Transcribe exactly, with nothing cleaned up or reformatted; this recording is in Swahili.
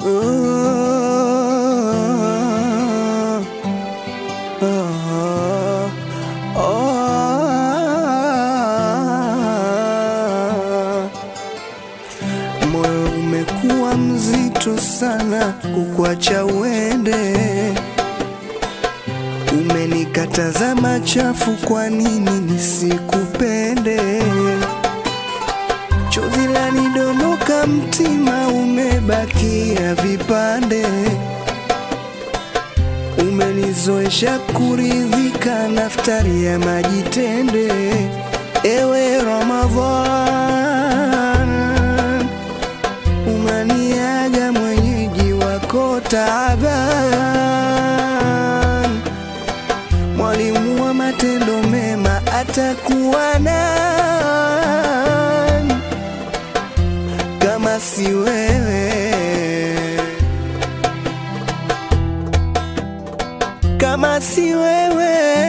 Moyo umekuwa mzito sana kukuacha uende. Umenikataza machafu, kwa nini nisikupende? Chozi lanidondoka, mtima umebakia vipande. Umenizoesha kuridhika, naftari ya majitende. Ewe Ramadhan, umaniaga mwenyeji wako taaban. Mwalimu wa matendo mema atakuwa nani kama si wewe? Kama si wewe